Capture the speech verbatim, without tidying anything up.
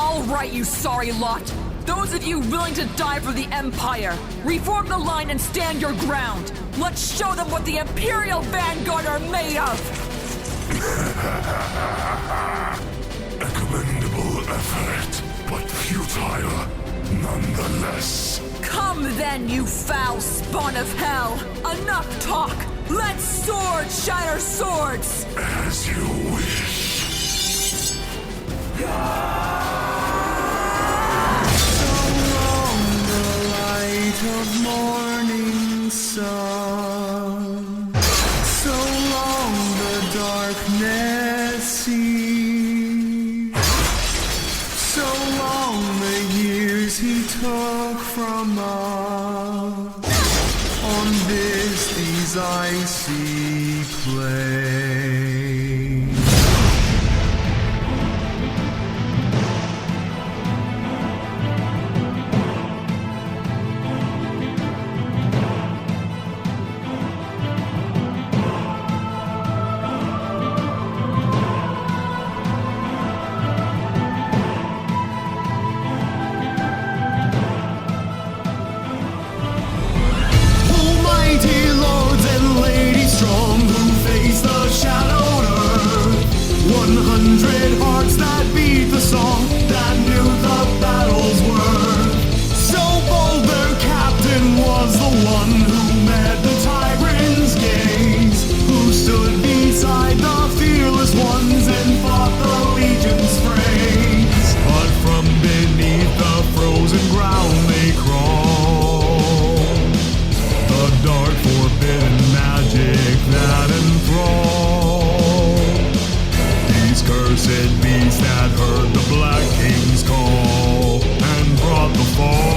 All right, you sorry lot. Those of you willing to die for the Empire, reform the line and stand your ground. Let's show them what the Imperial Vanguard are made of! A commendable effort, but futile nonetheless. Come then, you foul spawn of hell! Enough talk! Let swords shatter swords! As you wish. Of morning sun, so long the darkness sees, so long the years he took from us on this these icy plains. Hundred hearts that beat the song that knew the battle's worth. So bold their captain was the one who met the tyrant's gaze, who stood beside the fearless ones and fought the legion's frays. But from beneath the frozen ground they crawled, the dark forbidden magic that enthralled. Cursed beast that heard the Black King's call and brought the fall.